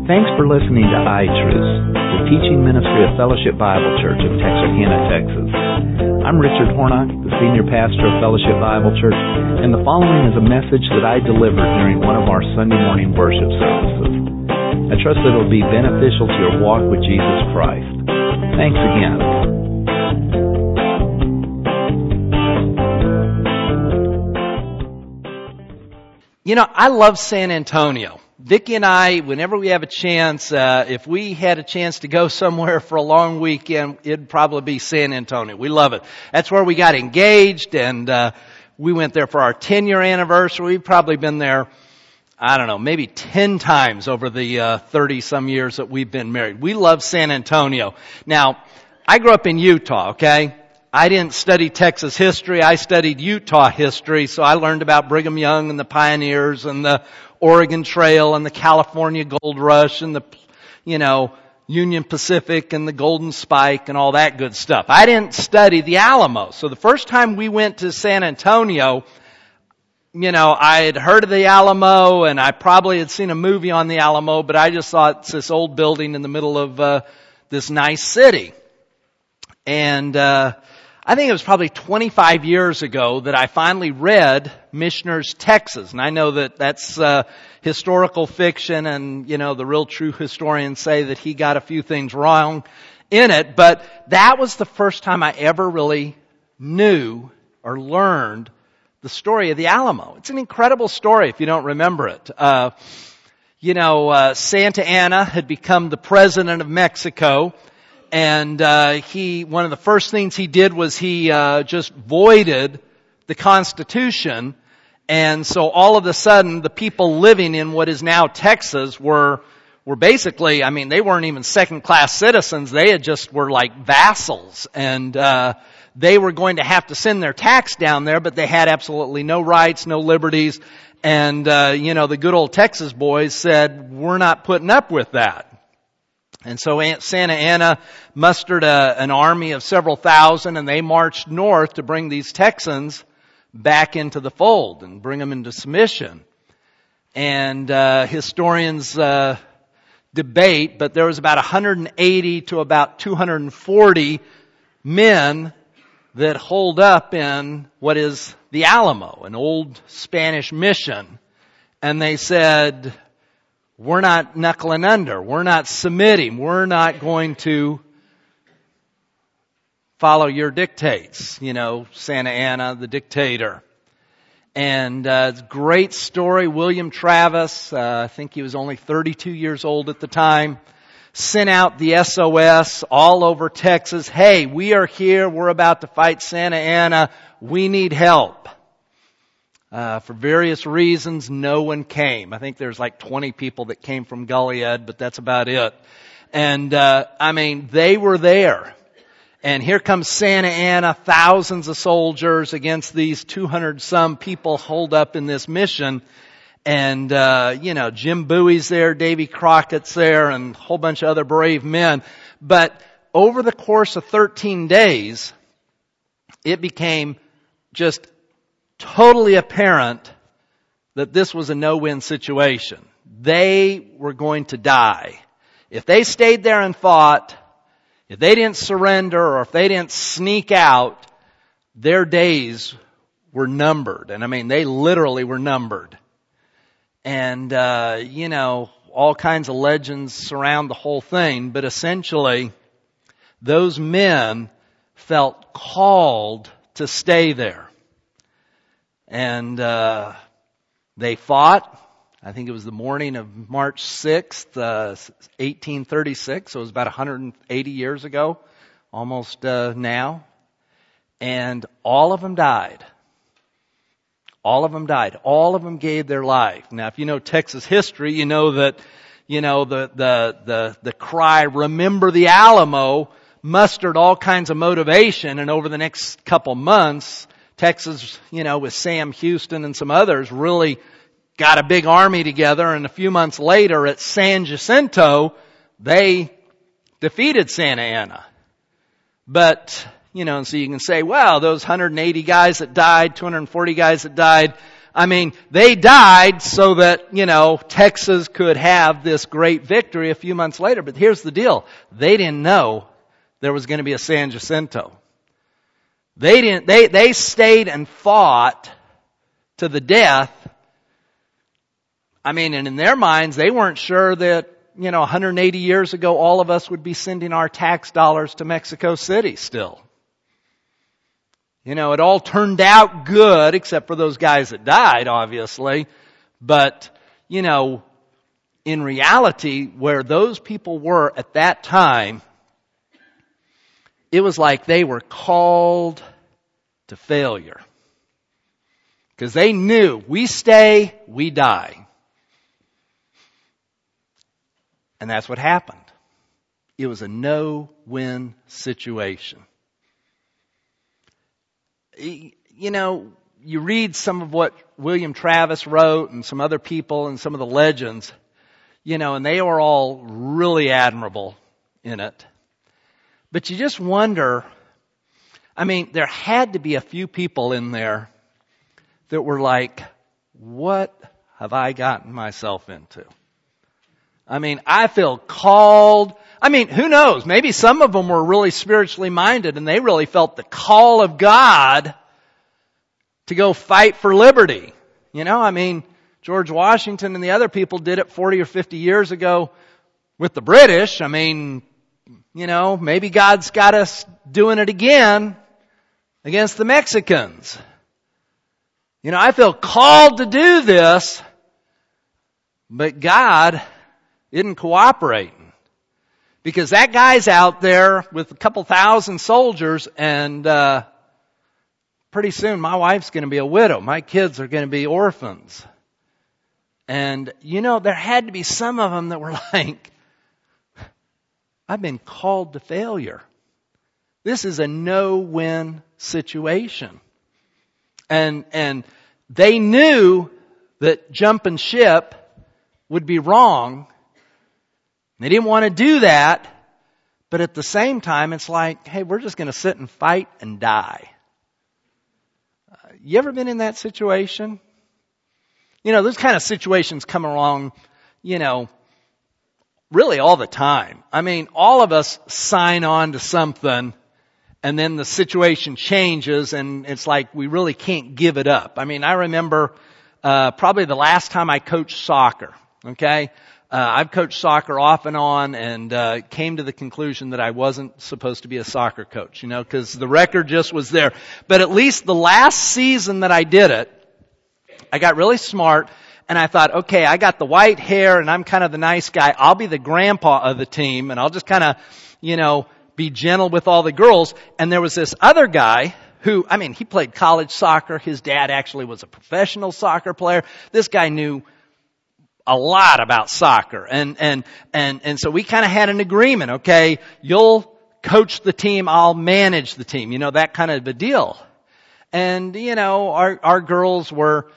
Thanks for listening to iTruth, the teaching ministry of Fellowship Bible Church of Texarkana, Texas. I'm Richard Hornock, the senior pastor of Fellowship Bible Church, and the following is a message that I delivered during one of our Sunday morning worship services. I trust that it will be beneficial to your walk with Jesus Christ. Thanks again. You know, I love San Antonio. Vicki and I, whenever we have a chance, if we had a chance to go somewhere for a long weekend, it'd probably be San Antonio. We love it. That's where we got engaged, and we went there for our 10-year anniversary. We've probably been there, I don't know, maybe 10 times over the 30-some years that we've been married. We love San Antonio. Now, I grew up in Utah, okay? I didn't study Texas history. I studied Utah history, so I learned about Brigham Young and the pioneers and the Oregon Trail and the California Gold Rush and the, Union Pacific and the Golden Spike and all that good stuff. I didn't study the Alamo. So the first time we went to San Antonio, I had heard of the Alamo and I probably had seen a movie on the Alamo, but I just thought it's this old building in the middle of this nice city. And I think it was probably 25 years ago that I finally read Michener's Texas. And I know that that's historical fiction, and, the real true historians say that he got a few things wrong in it. But that was the first time I ever really knew or learned the story of the Alamo. It's an incredible story if you don't remember it. Santa Anna had become the president of Mexico. And one of the first things he did was he just voided the Constitution. And so all of a sudden, the people living in what is now Texas were basically, they weren't even second-class citizens. They were like vassals. And they were going to have to send their tax down there, but they had absolutely no rights, no liberties. And, the good old Texas boys said, we're not putting up with that. And so Santa Anna mustered an army of several thousand, and they marched north to bring these Texans back into the fold and bring them into submission. And historians debate, but there was about 180 to about 240 men that holed up in what is the Alamo, an old Spanish mission. And they said, we're not knuckling under. We're not submitting. We're not going to follow your dictates. Santa Anna, the dictator. And it's a great story. William Travis, I think he was only 32 years old at the time, sent out the SOS all over Texas. Hey, we are here. We're about to fight Santa Anna. We need help. For various reasons, no one came. I think there's like 20 people that came from Goliad, but that's about it. And, they were there. And here comes Santa Anna, thousands of soldiers against these 200-some people holed up in this mission. And, Jim Bowie's there, Davy Crockett's there, and a whole bunch of other brave men. But over the course of 13 days, it became just totally apparent that this was a no-win situation. They were going to die. If they stayed there and fought, if they didn't surrender, or if they didn't sneak out, their days were numbered. And they literally were numbered. And, all kinds of legends surround the whole thing. But essentially, those men felt called to stay there. And they fought. I think it was the morning of March 6th, 1836. So it was about 180 years ago, almost now. And all of them died. All of them died. All of them gave their life. Now, if you know Texas history, you know that, the cry, "Remember the Alamo," mustered all kinds of motivation. And over the next couple months, Texas, with Sam Houston and some others, really got a big army together. And a few months later at San Jacinto, they defeated Santa Anna. But, so you can say, wow, those 180 guys that died, 240 guys that died, I mean, they died so that, Texas could have this great victory a few months later. But here's the deal. They didn't know there was going to be a San Jacinto. They stayed and fought to the death. I mean, and in their minds, they weren't sure that, 180 years ago, all of us would be sending our tax dollars to Mexico City still. It all turned out good, except for those guys that died, obviously. But, in reality, where those people were at that time, it was like they were called to failure. Because they knew, we stay, we die. And that's what happened. It was a no-win situation. You read some of what William Travis wrote and some other people and some of the legends, and they were all really admirable in it. But you just wonder, there had to be a few people in there that were like, what have I gotten myself into? I feel called. Who knows? Maybe some of them were really spiritually minded and they really felt the call of God to go fight for liberty. George Washington and the other people did it 40 or 50 years ago with the British. Maybe God's got us doing it again against the Mexicans. I feel called to do this, but God isn't cooperating. Because that guy's out there with a couple thousand soldiers and pretty soon my wife's going to be a widow. My kids are going to be orphans. And, there had to be some of them that were like, I've been called to failure. This is a no-win situation. And they knew that jumping ship would be wrong. They didn't want to do that, but at the same time, it's like, hey, we're just going to sit and fight and die. You ever been in that situation? Those kind of situations come along, really all the time. All of us sign on to something, and then the situation changes, and it's like we really can't give it up. I remember probably the last time I coached soccer, okay? I've coached soccer off and on and came to the conclusion that I wasn't supposed to be a soccer coach, because the record just was there. But at least the last season that I did it, I got really smart and I thought, okay, I got the white hair and I'm kind of the nice guy. I'll be the grandpa of the team and I'll just kind of, be gentle with all the girls. And there was this other guy who, he played college soccer. His dad actually was a professional soccer player. This guy knew a lot about soccer. And so we kind of had an agreement, okay, you'll coach the team, I'll manage the team, that kind of a deal. And, our girls were,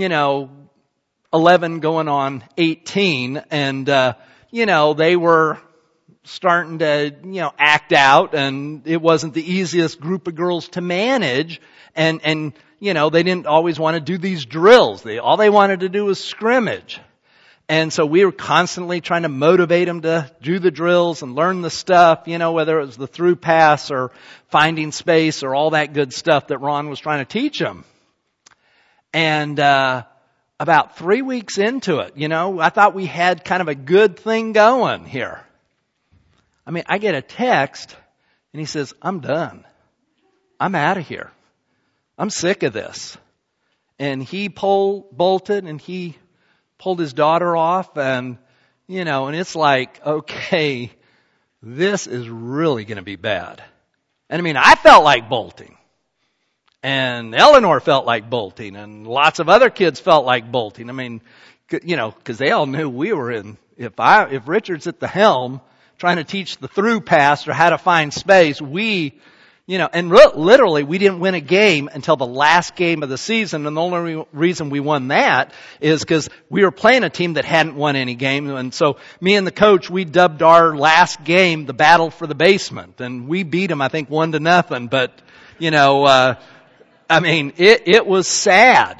11 going on 18 and, they were starting to, act out and it wasn't the easiest group of girls to manage and, they didn't always want to do these drills. All they wanted to do was scrimmage. And so we were constantly trying to motivate them to do the drills and learn the stuff, whether it was the through pass or finding space or all that good stuff that Ron was trying to teach them. And about 3 weeks into it, I thought we had kind of a good thing going here. I get a text and he says, I'm done. I'm out of here. I'm sick of this. And he bolted and he pulled his daughter off and, and it's like, okay, this is really going to be bad. And I felt like bolting. And Eleanor felt like bolting and lots of other kids felt like bolting. Cause they all knew we were if Richard's at the helm trying to teach the through pass or how to find space, literally we didn't win a game until the last game of the season. And the only reason we won that is because we were playing a team that hadn't won any game. And so me and the coach, we dubbed our last game the Battle for the Basement. And we beat them, I think 1-0. But, it was sad.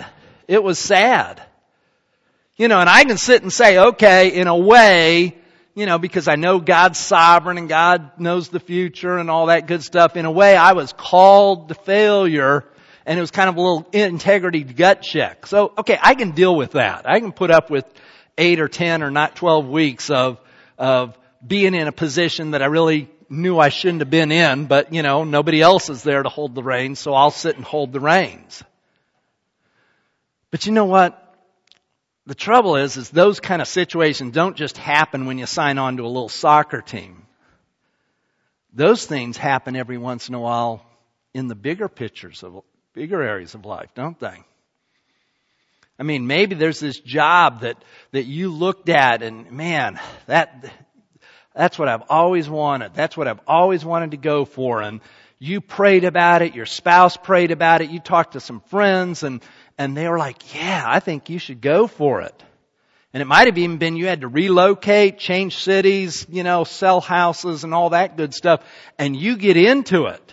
It was sad. And I can sit and say, okay, in a way, because I know God's sovereign and God knows the future and all that good stuff. In a way, I was called to failure, and it was kind of a little integrity gut check. So, okay, I can deal with that. I can put up with 8 or 10 or not 12 weeks of being in a position that I really knew I shouldn't have been in, but nobody else is there to hold the reins, so I'll sit and hold the reins. But you know what? The trouble is those kind of situations don't just happen when you sign on to a little soccer team. Those things happen every once in a while in the bigger areas of life, don't they? I mean, maybe there's this job that you looked at and, man, that's what I've always wanted. That's what I've always wanted to go for. And you prayed about it. Your spouse prayed about it. You talked to some friends and they were like, yeah, I think you should go for it. And it might have even been you had to relocate, change cities, sell houses and all that good stuff. And you get into it.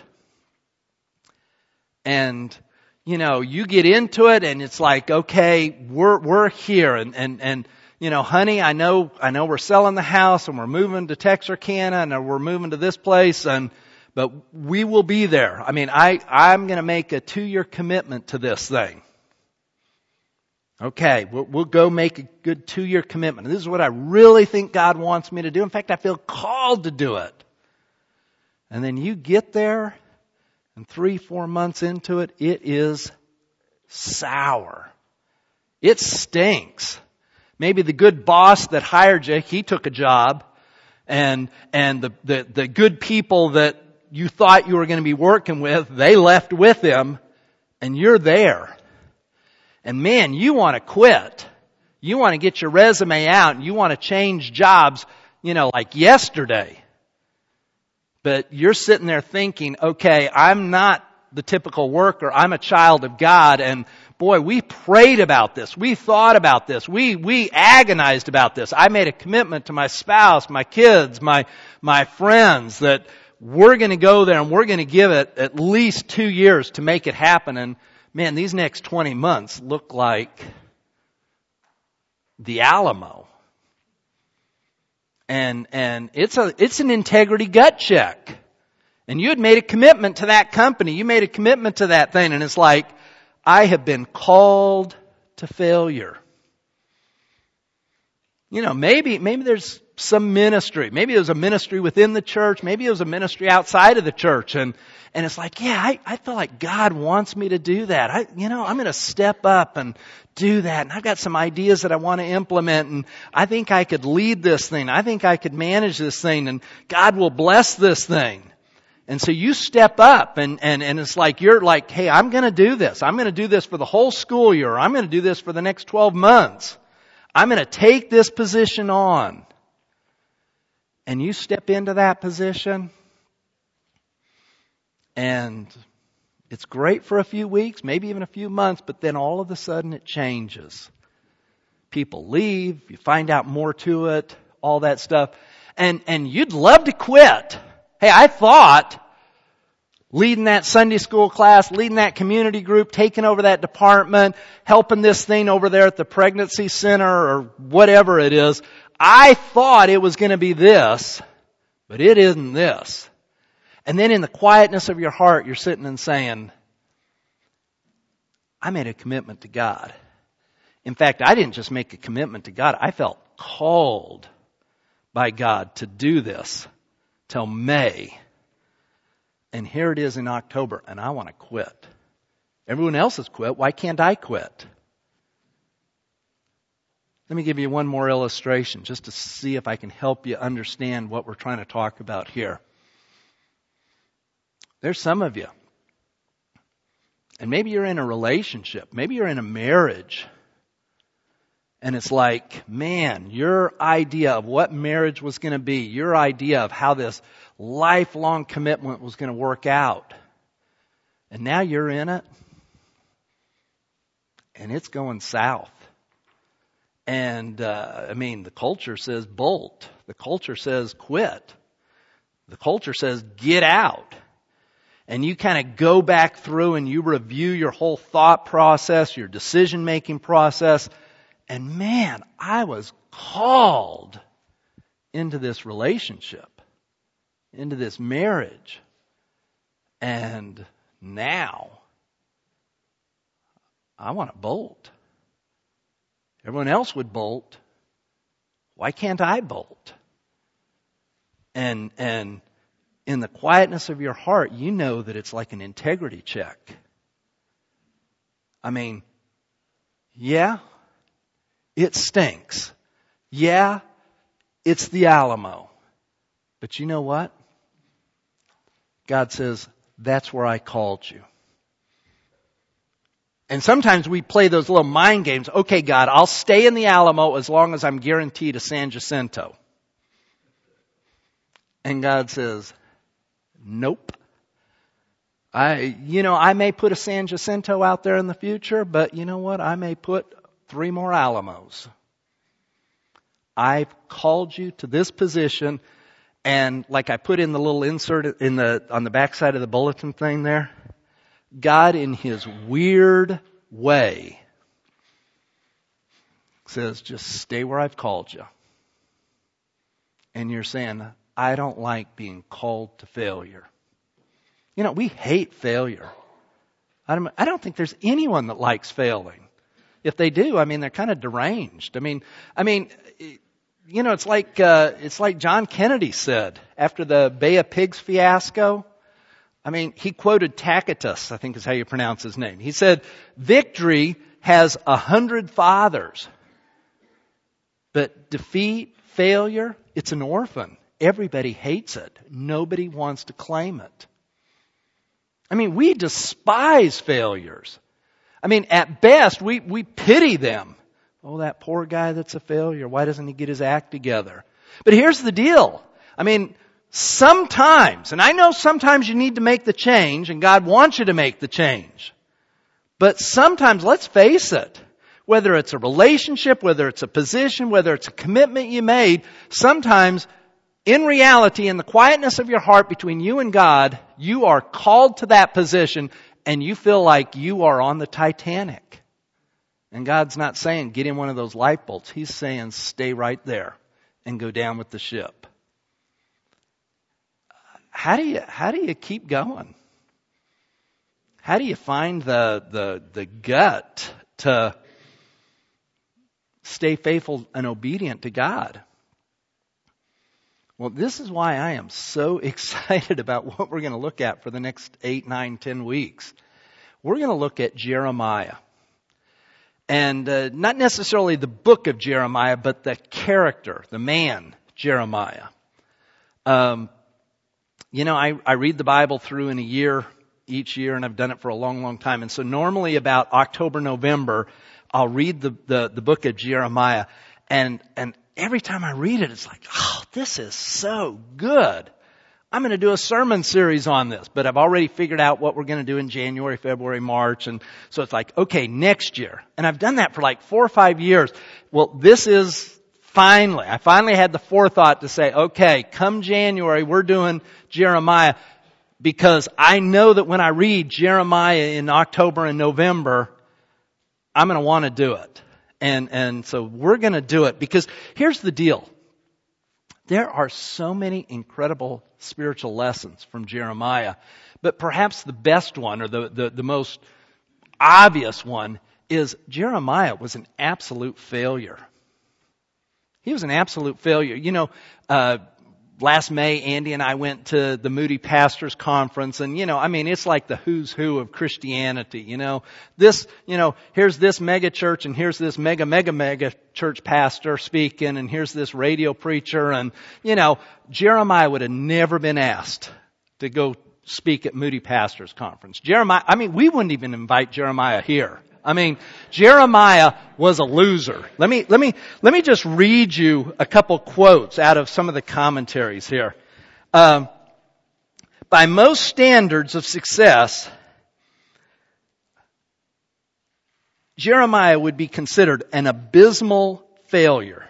And, you get into it and it's like, okay, we're here. And honey, I know we're selling the house and we're moving to Texarkana and we're moving to this place but we will be there. I mean, I'm going to make a 2-year commitment to this thing. Okay, we'll go make a good 2-year commitment. This is what I really think God wants me to do. In fact, I feel called to do it. And then you get there, and 3-4 months into it, it is sour. It stinks. Maybe the good boss that hired you, he took a job, and the good people that you thought you were going to be working with, they left with him, and you're there. And man, you want to quit. You want to get your resume out and you want to change jobs, like yesterday. But you're sitting there thinking, okay, I'm not the typical worker. I'm a child of God. And boy, we prayed about this. We thought about this. We agonized about this. I made a commitment to my spouse, my kids, my friends that we're going to go there and we're going to give it at least 2 years to make it happen. And man, these next 20 months look like the Alamo. And it's an integrity gut check. And you had made a commitment to that company. You made a commitment to that thing. And it's like, I have been called to failure. Maybe there's some ministry. Maybe it was a ministry within the church. Maybe it was a ministry outside of the church. And it's like, yeah, I feel like God wants me to do that. I'm going to step up and do that. And I've got some ideas that I want to implement. And I think I could lead this thing. I think I could manage this thing. And God will bless this thing. And so you step up and it's like, you're like, hey, I'm going to do this. I'm going to do this for the whole school year. I'm going to do this for the next 12 months. I'm going to take this position on. And you step into that position, and it's great for a few weeks, maybe even a few months, but then all of a sudden it changes. People leave, you find out more to it, all that stuff, and you'd love to quit. Hey, I thought leading that Sunday school class, leading that community group, taking over that department, helping this thing over there at the pregnancy center or whatever it is, I thought it was going to be this, but it isn't this. And then in the quietness of your heart, you're sitting and saying, I made a commitment to God. In fact, I didn't just make a commitment to God. I felt called by God to do this till May. And here it is in October, and I want to quit. Everyone else has quit. Why can't I quit? Let me give you one more illustration just to see if I can help you understand what we're trying to talk about here. There's some of you, and maybe you're in a relationship, maybe you're in a marriage, and it's like, man, your idea of what marriage was going to be, your idea of how this lifelong commitment was going to work out, and now you're in it, and it's going south. And, the culture says bolt. The culture says quit. The culture says get out. and you kind of go back through and you review your whole thought process, your decision-making process, and man, I was called into this relationship, into this marriage. And now, I want to bolt. Everyone else would bolt. Why can't I bolt? And in the quietness of your heart, you know that it's like an integrity check. I mean, yeah, it stinks. Yeah, it's the Alamo. But you know what? God says, that's where I called you. And sometimes we play those little mind games. Okay, God, I'll stay in the Alamo as long as I'm guaranteed a San Jacinto. And God says, nope. I may put a San Jacinto out there in the future, but you know what? I may put 3 more Alamos. I've called you to this position, and like I put in the little insert on the backside of the bulletin thing there, God in His weird way says, just stay where I've called you. And you're saying, I don't like being called to failure. You know, we hate failure. I don't think there's anyone that likes failing. If they do, I mean, they're kind of deranged. I mean, you know, it's like John Kennedy said after the Bay of Pigs fiasco. I mean, he quoted Tacitus, I think is how you pronounce his name. He said, victory has 100 fathers, but defeat, failure, it's an orphan. Everybody hates it. Nobody wants to claim it. I mean, we despise failures. I mean, at best, we pity them. Oh, that poor guy that's a failure. Why doesn't he get his act together? But here's the deal. I mean, sometimes, and I know sometimes you need to make the change, and God wants you to make the change. But sometimes, let's face it, whether it's a relationship, whether it's a position, whether it's a commitment you made, sometimes, in reality, in the quietness of your heart between you and God, you are called to that position, and you feel like you are on the Titanic. And God's not saying, get in one of those light bolts. He's saying, stay right there and go down with the ship. How do you keep going? How do you find the gut to stay faithful and obedient to God? Well, this is why I am so excited about what we're going to look at for the next 8, 9, 10 weeks. We're going to look at Jeremiah. And not necessarily the book of Jeremiah, but the character, the man, Jeremiah. You know, I read the Bible through in a year, each year, and I've done it for a long, long time. And so normally about October, November, I'll read the book of Jeremiah. And every time I read it, it's like, oh, this is so good. I'm going to do a sermon series on this, but I've already figured out what we're going to do in January, February, March. And so it's like, okay, next year. And I've done that for like 4 or 5 years. Well, this is I finally had the forethought to say, okay, come January, we're doing Jeremiah, because I know that when I read Jeremiah in October and November, I'm going to want to do it. And so we're going to do it, because here's the deal. There are so many incredible spiritual lessons from Jeremiah, but perhaps the best one, or the most obvious one, is Jeremiah was an absolute failure. He was an absolute failure. You know, last May, Andy and I went to the Moody Pastors Conference, and, you know, I mean, it's like the who's who of Christianity, you know. Here's this mega church, and here's this mega church pastor speaking, and here's this radio preacher, and, you know, Jeremiah would have never been asked to go speak at Moody Pastors Conference. We wouldn't even invite Jeremiah here. I mean, Jeremiah was a loser. Let me just read you a couple quotes out of some of the commentaries here. By most standards of success, Jeremiah would be considered an abysmal failure.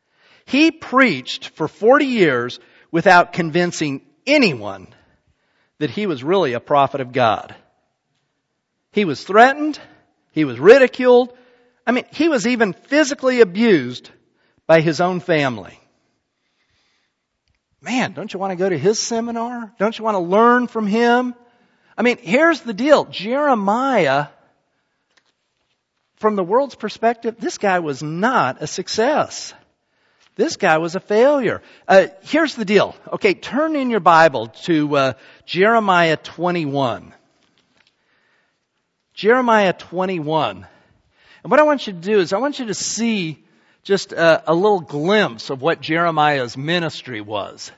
He preached for 40 years without convincing anyone that he was really a prophet of God. He was threatened. He was ridiculed. I mean, he was even physically abused by his own family. Man, don't you want to go to his seminar? Don't you want to learn from him? I mean, here's the deal. Jeremiah, from the world's perspective, this guy was not a success. This guy was a failure. Here's the deal. Okay, turn in your Bible to Jeremiah 21. Jeremiah 21. And what I want you to do is I want you to see just a little glimpse of what Jeremiah's ministry was.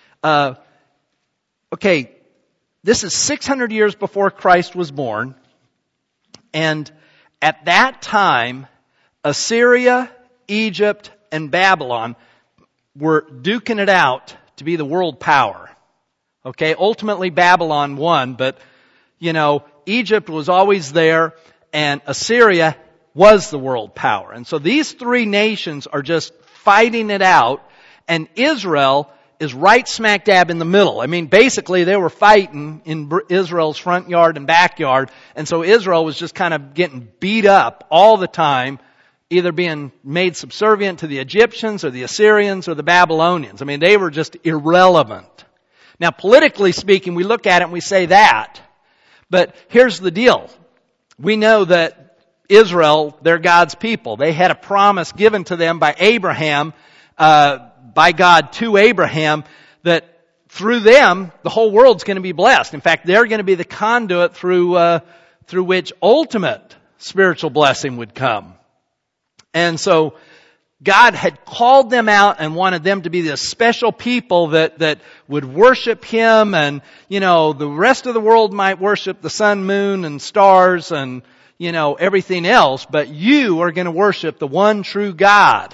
Okay, this is 600 years before Christ was born. And at that time, Assyria, Egypt, and Babylon were duking it out to be the world power. Okay, ultimately Babylon won, but, Egypt was always there, and Assyria was the world power. And so these three nations are just fighting it out, and Israel is right smack dab in the middle. I mean, basically they were fighting in Israel's front yard and backyard, and so Israel was just kind of getting beat up all the time, either being made subservient to the Egyptians or the Assyrians or the Babylonians. I mean, they were just irrelevant. Now, politically speaking, we look at it and we say that, but here's the deal. We know that Israel, they're God's people. They had a promise given to them by Abraham, by God to Abraham, that through them, the whole world's going to be blessed. In fact, they're going to be the conduit through which ultimate spiritual blessing would come. And so, God had called them out and wanted them to be this special people that would worship Him, and, the rest of the world might worship the sun, moon, and stars, and, everything else, but you are going to worship the one true God.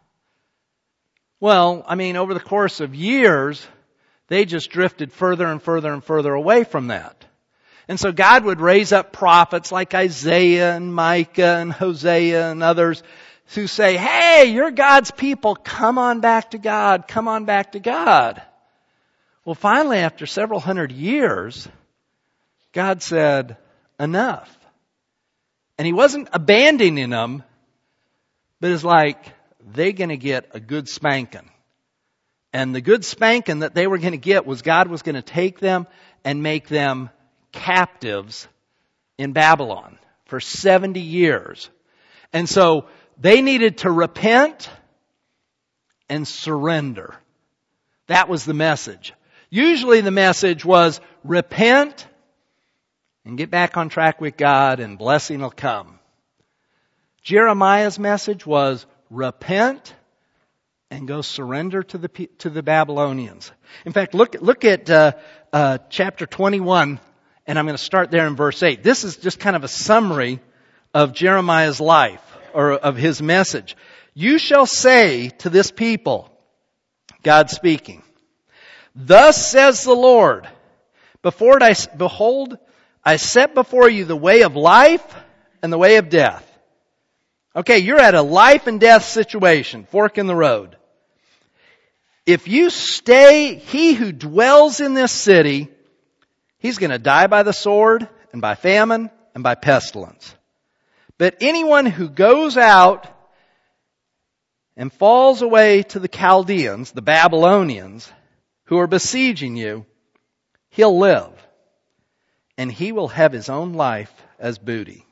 Well, I mean, over the course of years, they just drifted further and further and further away from that. And so God would raise up prophets like Isaiah and Micah and Hosea and others who say, hey, you're God's people, come on back to God, come on back to God. Well, finally, after several hundred years, God said, enough. And He wasn't abandoning them, but it's like, they're going to get a good spanking. And the good spanking that they were going to get was God was going to take them and make them captives in Babylon for 70 years. And so they needed to repent and surrender. That was the message. Usually the message was repent and get back on track with God and blessing will come. Jeremiah's message was repent and go surrender to the Babylonians. In fact, look at chapter 21, and I'm going to start there in verse 8. This is just kind of a summary of Jeremiah's life, or of his message. You shall say to this people, God speaking, thus says the Lord, behold, I set before you the way of life and the way of death. Okay, you're at a life and death situation, fork in the road. If you stay, he who dwells in this city, he's going to die by the sword and by famine and by pestilence. But anyone who goes out and falls away to the Chaldeans, the Babylonians, who are besieging you, he'll live. And he will have his own life as booty.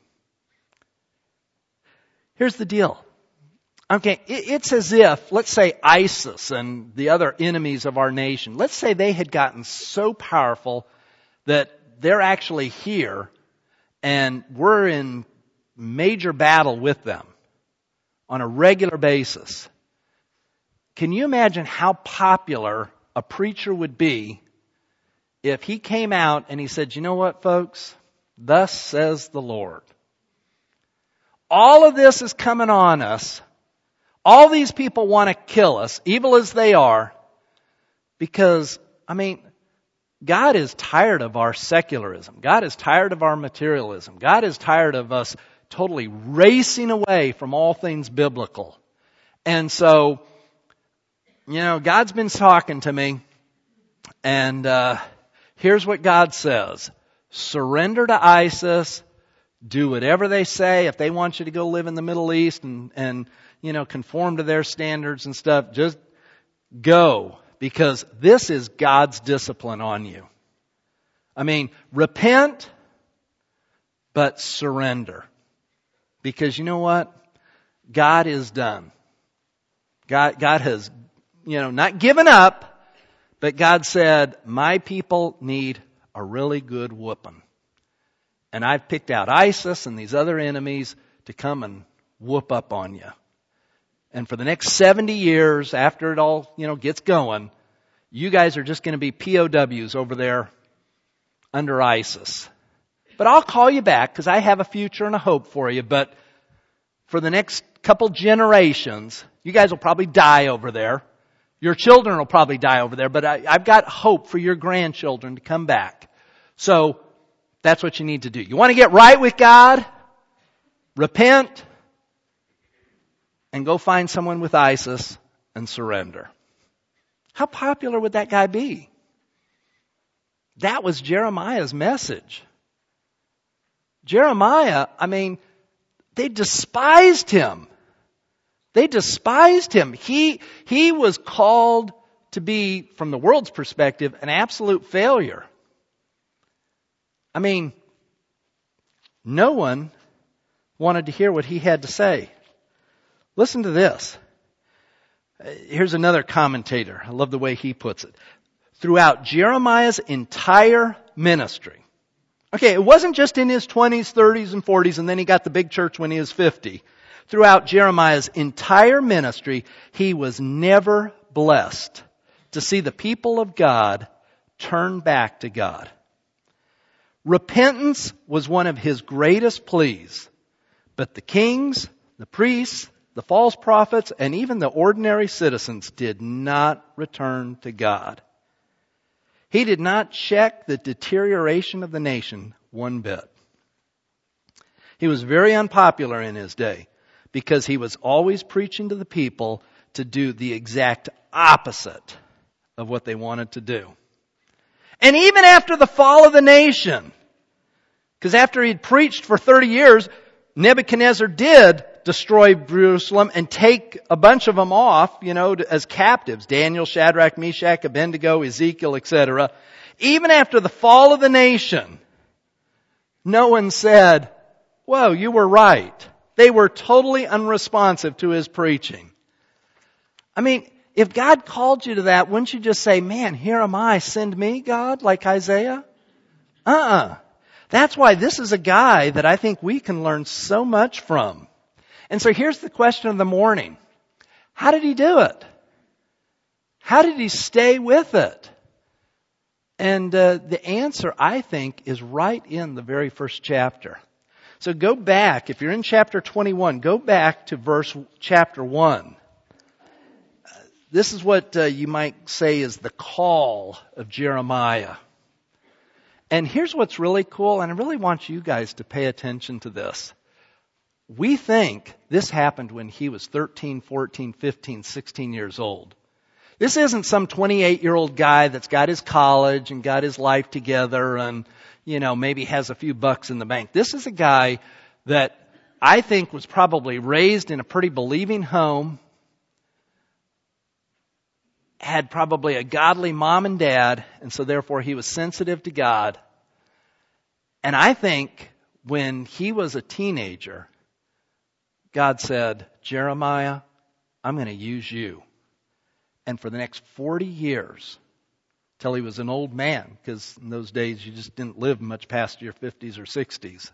Here's the deal. Okay, it's as if, let's say ISIS and the other enemies of our nation, let's say they had gotten so powerful that they're actually here and we're in major battle with them on a regular basis. Can you imagine how popular a preacher would be if he came out and he said, you know what, folks? Thus says the Lord. All of this is coming on us. All these people want to kill us, evil as they are, because, God is tired of our secularism. God is tired of our materialism. God is tired of us totally racing away from all things biblical. And so, God's been talking to me, and Here's what God says. Surrender to ISIS. Do whatever they say. If they want you to go live in the Middle East and conform to their standards and stuff, just go. Because this is God's discipline on you. I mean, repent, but surrender. Because you know what? God is done. God has, not given up, but God said, my people need a really good whooping. And I've picked out ISIS and these other enemies to come and whoop up on you. And for the next 70 years, after it all, gets going, you guys are just going to be POWs over there under ISIS. But I'll call you back because I have a future and a hope for you. But for the next couple generations, you guys will probably die over there. Your children will probably die over there. But I've got hope for your grandchildren to come back. So that's what you need to do. You want to get right with God? Repent and go find someone with ISIS and surrender. How popular would that guy be? That was Jeremiah's message. Jeremiah, they despised him. They despised him. He was called to be, from the world's perspective, an absolute failure. No one wanted to hear what he had to say. Listen to this. Here's another commentator. I love the way he puts it. Throughout Jeremiah's entire ministry. Okay, it wasn't just in his 20s, 30s, and 40s, and then he got the big church when he was 50. Throughout Jeremiah's entire ministry, he was never blessed to see the people of God turn back to God. Repentance was one of his greatest pleas, but the kings, the priests, the false prophets, and even the ordinary citizens did not return to God. He did not check the deterioration of the nation one bit. He was very unpopular in his day because he was always preaching to the people to do the exact opposite of what they wanted to do. And even after the fall of the nation, because after he'd preached for 30 years, Nebuchadnezzar did destroy Jerusalem and take a bunch of them off, as captives. Daniel, Shadrach, Meshach, Abednego, Ezekiel, etc. Even after the fall of the nation, no one said, whoa, you were right. They were totally unresponsive to his preaching. If God called you to that, wouldn't you just say, man, here am I, send me, God, like Isaiah? That's why this is a guy that I think we can learn so much from. And so here's the question of the morning. How did he do it? How did he stay with it? And the answer, I think, is right in the very first chapter. So go back, if you're in chapter 21, go back to chapter 1. This is what you might say is the call of Jeremiah. And here's what's really cool, and I really want you guys to pay attention to this. We think this happened when he was 13, 14, 15, 16 years old. This isn't some 28-year-old guy that's got his college and got his life together and, maybe has a few bucks in the bank. This is a guy that I think was probably raised in a pretty believing home, had probably a godly mom and dad, and so therefore he was sensitive to God. And I think when he was a teenager, God said, Jeremiah, I'm going to use you. And for the next 40 years, till he was an old man, because in those days you just didn't live much past your 50s or 60s,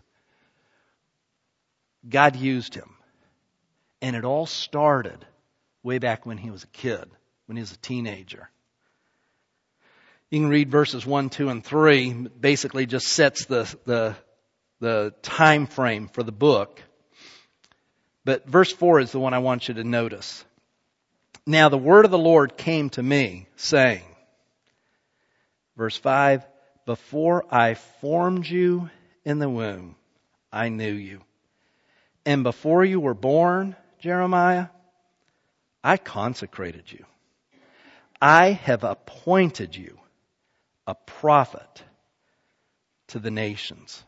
God used him. And it all started way back when he was a kid, when he was a teenager. You can read verses 1, 2, and 3. Basically just sets the time frame for the book. But verse 4 is the one I want you to notice. Now the word of the Lord came to me, saying, verse 5, before I formed you in the womb, I knew you. And before you were born, Jeremiah, I consecrated you. I have appointed you a prophet to the nations.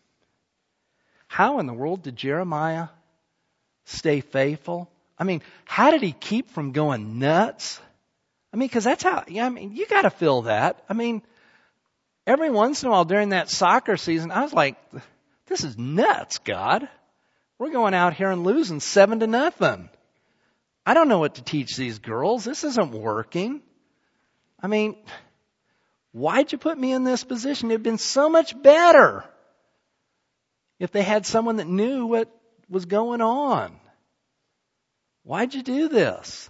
How in the world did Jeremiah stay faithful? I mean, how did he keep from going nuts? I mean, because that's how, you got to feel that. I mean, every once in a while during that soccer season, I was like, this is nuts, God. We're going out here and losing 7-0. I don't know what to teach these girls. This isn't working. I mean, why'd you put me in this position? It'd been so much better if they had someone that knew what was going on. Why'd you do this?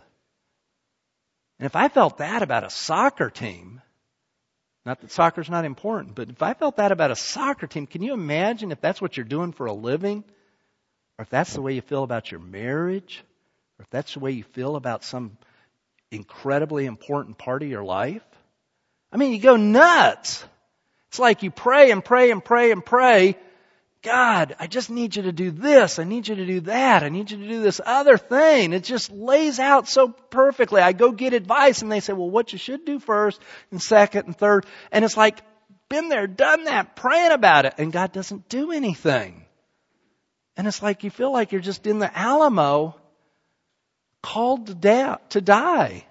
And if I felt that about a soccer team, not that soccer's not important, but if I felt that about a soccer team, can you imagine if that's what you're doing for a living? Or if that's the way you feel about your marriage? Or if that's the way you feel about some incredibly important part of your life? I mean, you go nuts. It's like you pray and pray and pray and pray. God, I just need you to do this. I need you to do that. I need you to do this other thing. It just lays out so perfectly. I go get advice and they say, well, what you should do first and second and third. And it's like, been there, done that, praying about it. And God doesn't do anything. And it's like you feel like you're just in the Alamo called to die.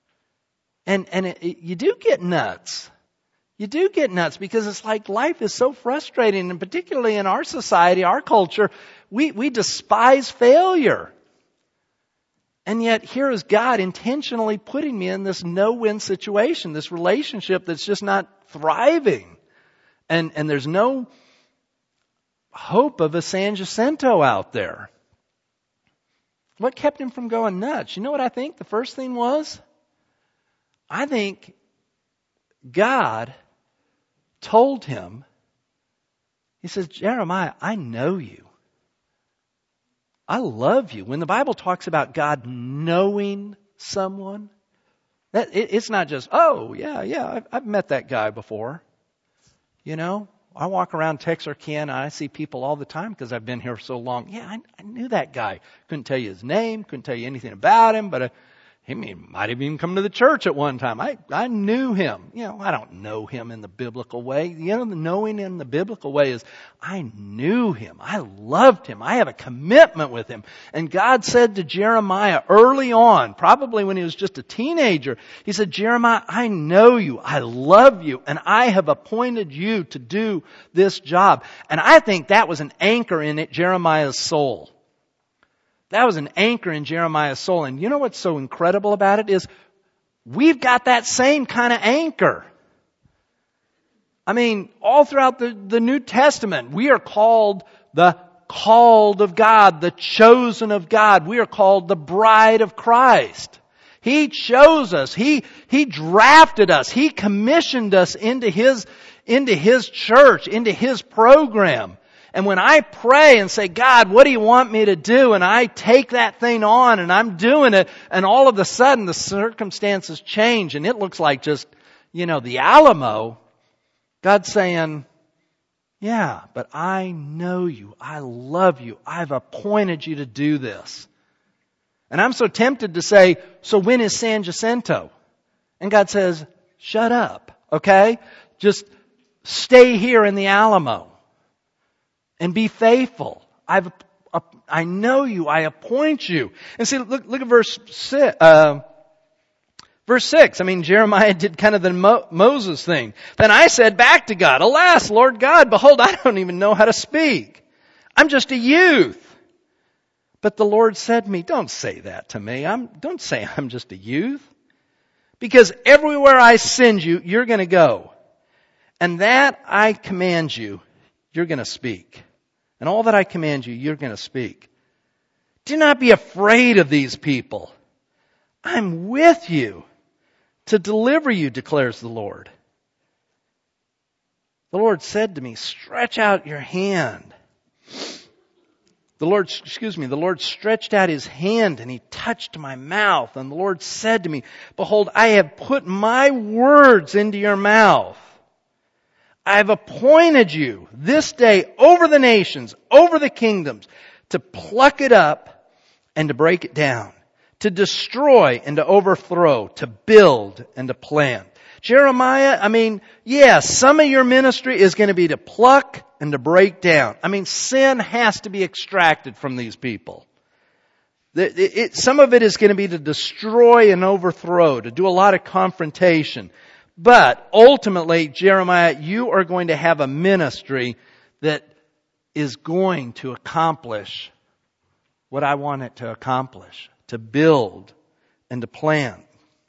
And you do get nuts. You do get nuts because it's like life is so frustrating, and particularly in our society, our culture, we despise failure. And yet here is God intentionally putting me in this no-win situation, this relationship that's just not thriving. And there's no hope of a San Jacinto out there. What kept him from going nuts? You know what I think the first thing was? I think God told him, he says, Jeremiah, I know you. I love you. When the Bible talks about God knowing someone, it's not just, oh, yeah, I've met that guy before. You know, I walk around Texarkana, I see people all the time because I've been here so long. Yeah, I knew that guy. Couldn't tell you his name, couldn't tell you anything about him, but he might have even come to the church at one time. I knew him. You know, I don't know him in the biblical way. You know, the knowing in the biblical way is I knew him. I loved him. I have a commitment with him. And God said to Jeremiah early on, probably when he was just a teenager, he said, Jeremiah, I know you. I love you. And I have appointed you to do this job. And I think that was an anchor in Jeremiah's soul. That was an anchor in Jeremiah's soul. And you know what's so incredible about it is we've got that same kind of anchor. I mean, all throughout the New Testament, we are called the called of God, the chosen of God. We are called the bride of Christ. He chose us. He drafted us. He commissioned us into His church, into His program. And when I pray and say, God, what do you want me to do? And I take that thing on and I'm doing it, and all of a sudden the circumstances change and it looks like just, the Alamo. God's saying, yeah, but I know you. I love you. I've appointed you to do this. And I'm so tempted to say, so when is San Jacinto? And God says, shut up, okay? Just stay here in the Alamo. And be faithful. I know you. I appoint you. And see, look at verse 6. Verse 6. I mean, Jeremiah did kind of the Moses thing. Then I said back to God, alas, Lord God, behold, I don't even know how to speak. I'm just a youth. But the Lord said to me, don't say that to me. Don't say I'm just a youth. Because everywhere I send you, you're going to go. And that I command you, you're going to speak. And all that I command you, you're going to speak. Do not be afraid of these people. I'm with you to deliver you, declares the Lord. The Lord said to me, stretch out your hand. The Lord stretched out His hand and He touched my mouth. And the Lord said to me, behold, I have put my words into your mouth. I have appointed you this day over the nations, over the kingdoms, to pluck it up and to break it down, to destroy and to overthrow, to build and to plant. Jeremiah, some of your ministry is going to be to pluck and to break down. Sin has to be extracted from these people. Some of it is going to be to destroy and overthrow, to do a lot of confrontation. But ultimately, Jeremiah, you are going to have a ministry that is going to accomplish what I want it to accomplish, to build and to plant.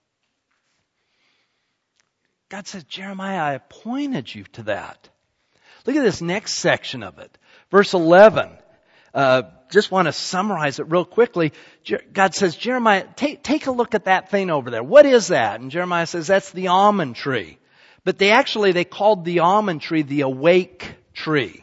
God says, Jeremiah, I appointed you to that. Look at this next section of it. Verse 11. Just want to summarize it real quickly. God says, Jeremiah, take a look at that thing over there. What is that? And Jeremiah says, that's the almond tree. But they called the almond tree the awake tree.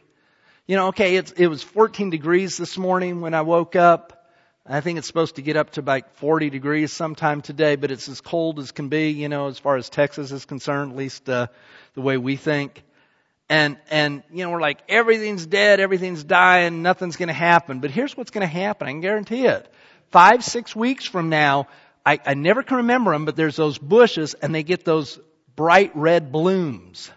It was 14 degrees this morning when I woke up. I think it's supposed to get up to like 40 degrees sometime today, but it's as cold as can be, as far as Texas is concerned, at least the way we think. And we're like, everything's dead, everything's dying, nothing's going to happen. But here's what's going to happen, I can guarantee it. 5-6 weeks from now, I never can remember them, but there's those bushes and they get those bright red blooms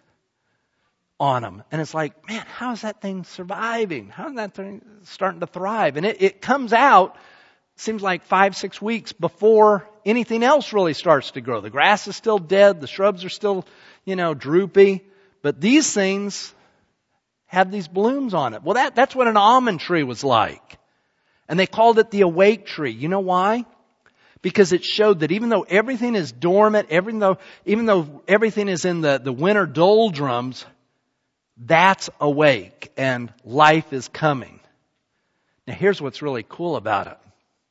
on them. And it's like, man, how is that thing surviving? How is that thing starting to thrive? And it comes out, seems like 5-6 weeks before anything else really starts to grow. The grass is still dead, the shrubs are still, droopy. But these things have these blooms on it. Well, that's what an almond tree was like. And they called it the awake tree. You know why? Because it showed that even though everything is dormant, even though everything is in the winter doldrums, that's awake and life is coming. Now here's what's really cool about it.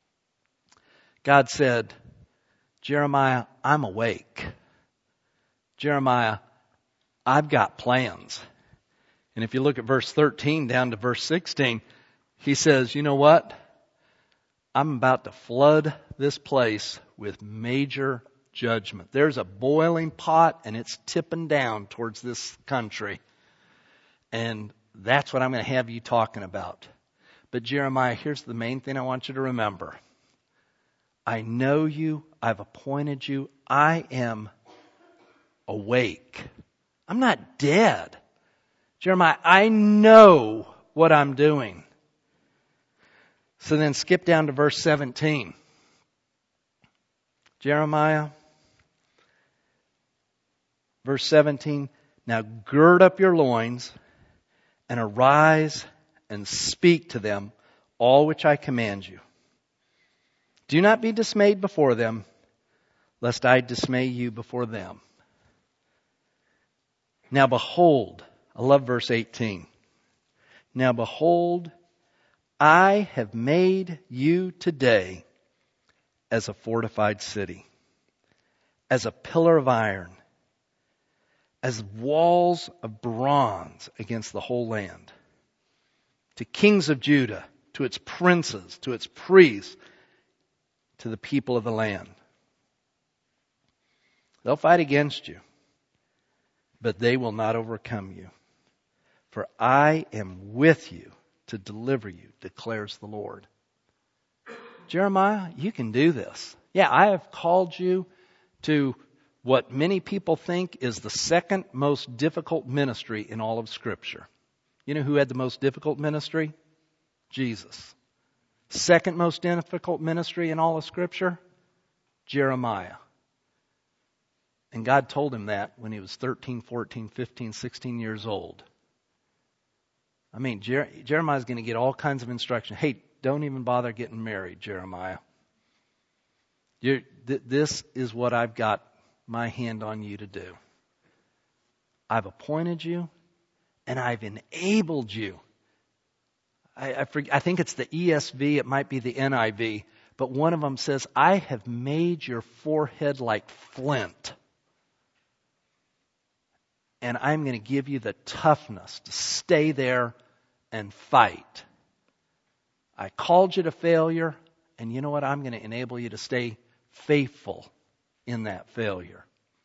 God said, Jeremiah, I'm awake. Jeremiah, I've got plans. And if you look at verse 13 down to verse 16, he says, you know what? I'm about to flood this place with major judgment. There's a boiling pot and it's tipping down towards this country. And that's what I'm going to have you talking about. But Jeremiah, here's the main thing I want you to remember. I know you. I've appointed you. I am awake. I'm not dead. Jeremiah, I know what I'm doing. So then skip down to verse 17. Jeremiah, verse 17, now gird up your loins and arise and speak to them all which I command you. Do not be dismayed before them, lest I dismay you before them. Now behold, I love verse 18. Now behold, I have made you today as a fortified city, as a pillar of iron, as walls of bronze against the whole land. To kings of Judah, to its princes, to its priests, to the people of the land. They'll fight against you, but they will not overcome you. For I am with you to deliver you, declares the Lord. Jeremiah, you can do this. Yeah, I have called you to what many people think is the second most difficult ministry in all of Scripture. You know who had the most difficult ministry? Jesus. Second most difficult ministry in all of Scripture? Jeremiah. And God told him that when he was 13, 14, 15, 16 years old. Jeremiah's going to get all kinds of instruction. Hey, don't even bother getting married, Jeremiah. This is what I've got my hand on you to do. I've appointed you and I've enabled you. I think it's the ESV, it might be the NIV, but one of them says, I have made your forehead like flint. And I'm going to give you the toughness to stay there and fight. I called you to failure, and you know what? I'm going to enable you to stay faithful in that failure.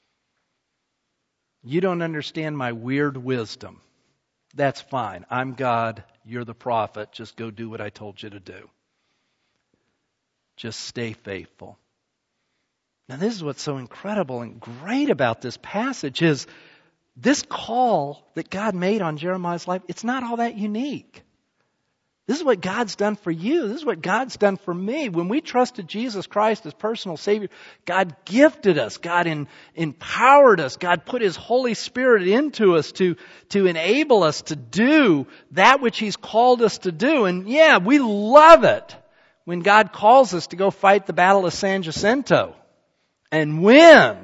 You don't understand my weird wisdom. That's fine. I'm God. You're the prophet. Just go do what I told you to do. Just stay faithful. Now this is what's so incredible and great about this passage is this call that God made on Jeremiah's life, it's not all that unique. This is what God's done for you. This is what God's done for me. When we trusted Jesus Christ as personal Savior, God gifted us. God empowered us. God put His Holy Spirit into us to enable us to do that which He's called us to do. And yeah, we love it when God calls us to go fight the Battle of San Jacinto and win.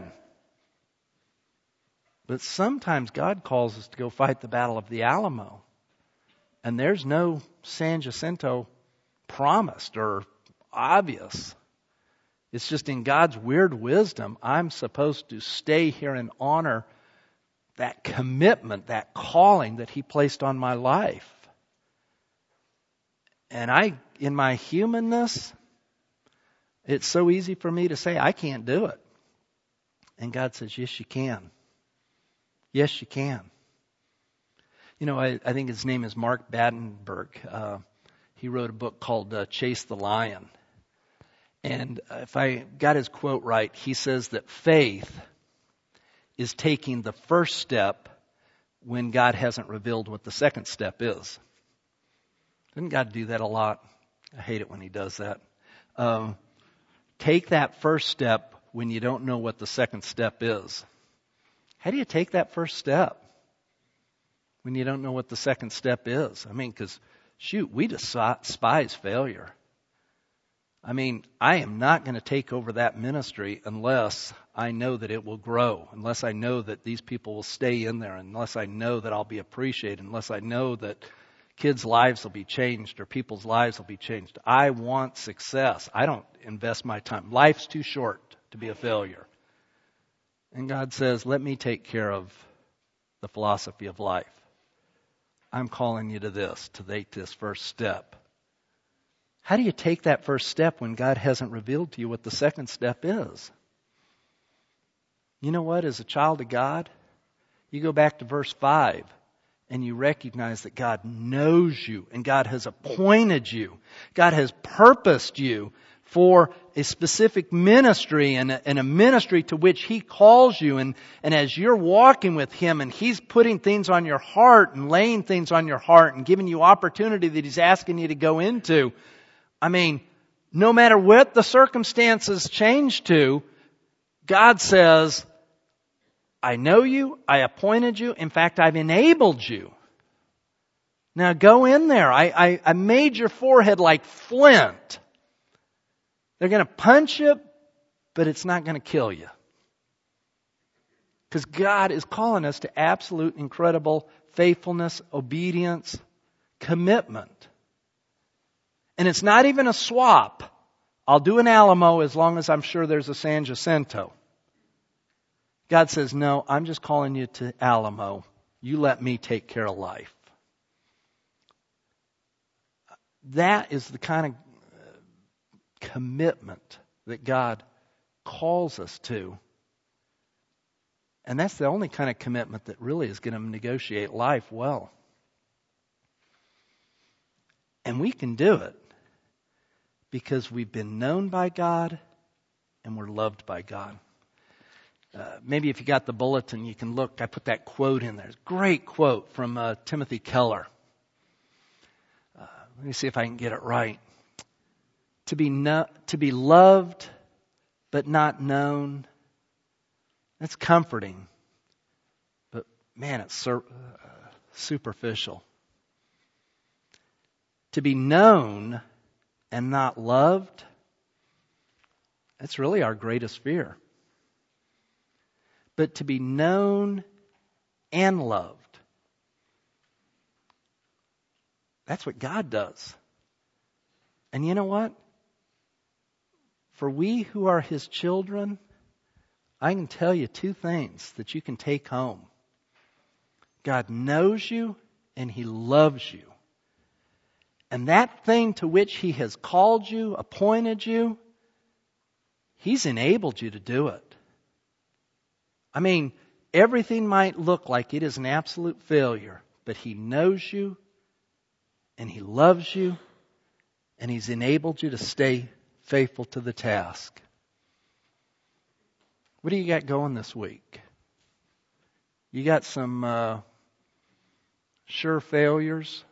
But sometimes God calls us to go fight the Battle of the Alamo. And there's no San Jacinto promised or obvious. It's just in God's weird wisdom, I'm supposed to stay here and honor that commitment, that calling that He placed on my life. And in my humanness, it's so easy for me to say, I can't do it. And God says, yes, you can. Yes, you can. You know, I think his name is Mark Battenberg. He wrote a book called Chase the Lion. And if I got his quote right, he says that faith is taking the first step when God hasn't revealed what the second step is. Doesn't God do that a lot? I hate it when He does that. Take that first step when you don't know what the second step is. How do you take that first step when you don't know what the second step is? I mean, because, shoot, we despise failure. I mean, I am not going to take over that ministry unless I know that it will grow, unless I know that these people will stay in there, unless I know that I'll be appreciated, unless I know that kids' lives will be changed or people's lives will be changed. I want success. I don't invest my time. Life's too short to be a failure. And God says, let me take care of the philosophy of life. I'm calling you to this, to take this first step. How do you take that first step when God hasn't revealed to you what the second step is? You know what? As a child of God, you go back to verse 5 and you recognize that God knows you and God has appointed you. God has purposed you for a specific ministry and a ministry to which He calls you. And as you're walking with Him and He's putting things on your heart and laying things on your heart and giving you opportunity that He's asking you to go into, I mean, no matter what the circumstances change to, God says, I know you, I appointed you, in fact, I've enabled you. Now go in there. I made your forehead like flint. They're going to punch you, but it's not going to kill you. Because God is calling us to absolute, incredible faithfulness, obedience, commitment. And it's not even a swap. I'll do an Alamo as long as I'm sure there's a San Jacinto. God says, no, I'm just calling you to Alamo. You let me take care of life. That is the kind of commitment that God calls us to. And that's the only kind of commitment that really is going to negotiate life well. And we can do it because we've been known by God and we're loved by God. Maybe if you got the bulletin, you can look. I put that quote in there. It's a great quote from Timothy Keller. Let me see if I can get it right. To be loved but not known, that's comforting. But man, it's superficial. To be known and not loved, that's really our greatest fear. But to be known and loved, that's what God does. And you know what? For we who are His children, I can tell you two things that you can take home. God knows you and He loves you. And that thing to which He has called you, appointed you, He's enabled you to do it. I mean, everything might look like it is an absolute failure, but He knows you and He loves you and He's enabled you to stay faithful to the task. What do you got going this week? You got some sure failures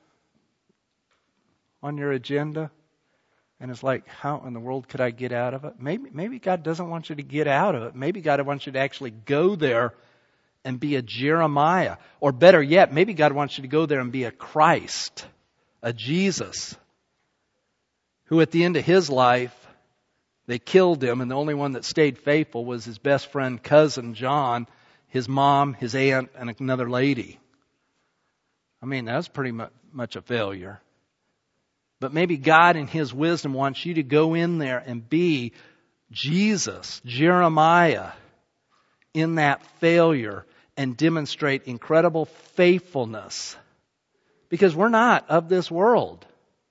on your agenda? And it's like, how in the world could I get out of it? Maybe God doesn't want you to get out of it. Maybe God wants you to actually go there and be a Jeremiah. Or better yet, maybe God wants you to go there and be a Christ, a Jesus, who at the end of his life, they killed him, and the only one that stayed faithful was his best friend, cousin John, his mom, his aunt, and another lady. I mean, that's pretty much a failure. But maybe God in his wisdom wants you to go in there and be Jesus, Jeremiah, in that failure and demonstrate incredible faithfulness. Because we're not of this world.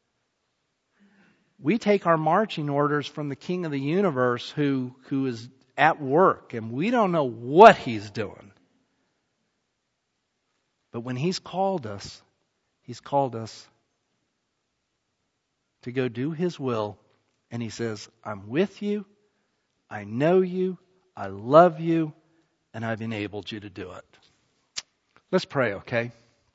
We take our marching orders from the King of the universe who is at work, and we don't know what he's doing. But when he's called us to go do his will, and he says, I'm with you, I know you, I love you, and I've enabled you to do it. Let's pray, okay?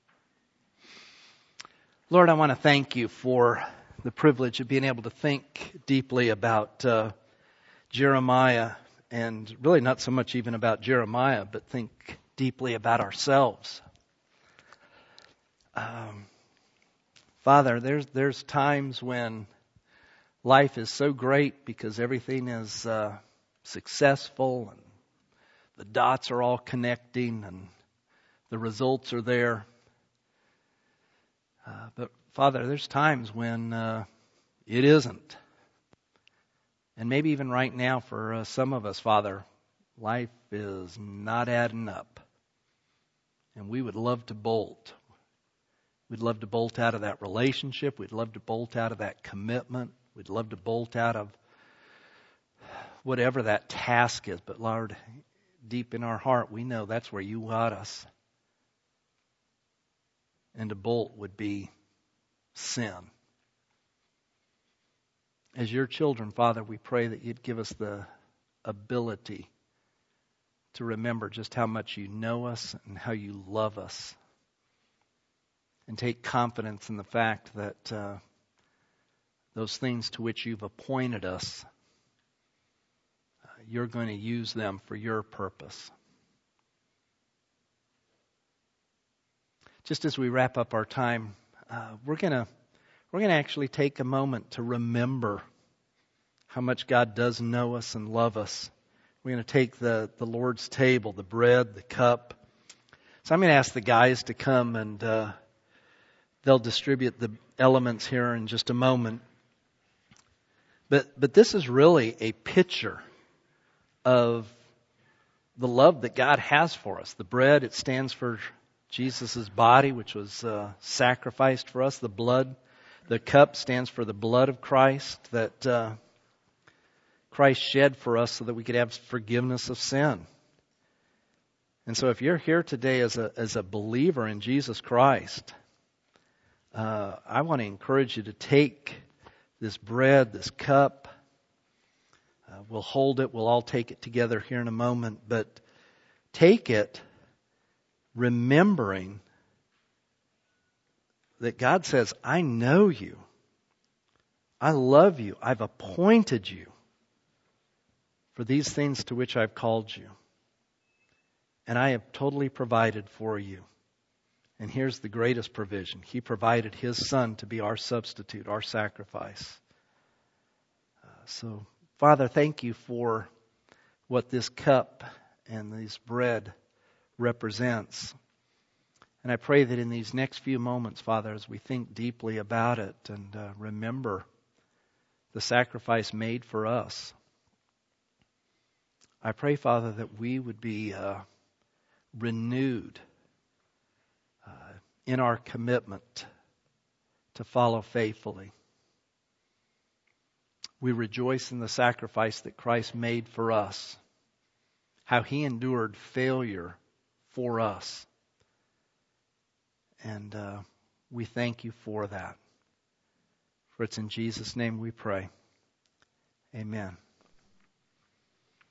Lord, I want to thank you for the privilege of being able to think deeply about Jeremiah, and really not so much even about Jeremiah, but think deeply about ourselves. Father, there's times when life is so great because everything is successful and the dots are all connecting and the results are there. But Father, there's times when it isn't. And maybe even right now for some of us, Father, life is not adding up. And we would love to bolt. We'd love to bolt out of that relationship. We'd love to bolt out of that commitment. We'd love to bolt out of whatever that task is. But Lord, deep in our heart, we know that's where you want us. And to bolt would be sin. As your children, Father, we pray that you'd give us the ability to remember just how much you know us and how you love us. And take confidence in the fact that those things to which you've appointed us, you're going to use them for your purpose. Just as we wrap up our time, we're going to actually take a moment to remember how much God does know us and love us. We're going to take the Lord's table, the bread, the cup. So I'm going to ask the guys to come and they'll distribute the elements here in just a moment. But this is really a picture of the love that God has for us. The bread, it stands for Jesus' body, which was sacrificed for us. The blood, the cup stands for the blood of Christ that Christ shed for us so that we could have forgiveness of sin. And so if you're here today as a believer in Jesus Christ, I want to encourage you to take this bread, this cup. We'll hold it. We'll all take it together here in a moment. But take it remembering that God says, I know you. I love you. I've appointed you for these things to which I've called you. And I have totally provided for you. And here's the greatest provision. He provided His Son to be our substitute, our sacrifice. So, Father, thank you for what this cup and this bread represents. And I pray that in these next few moments, Father, as we think deeply about it and remember the sacrifice made for us, I pray, Father, that we would be renewed in our commitment to follow faithfully. We rejoice in the sacrifice that Christ made for us, how He endured failure for us. And we thank you for that. For it's in Jesus' name we pray. Amen.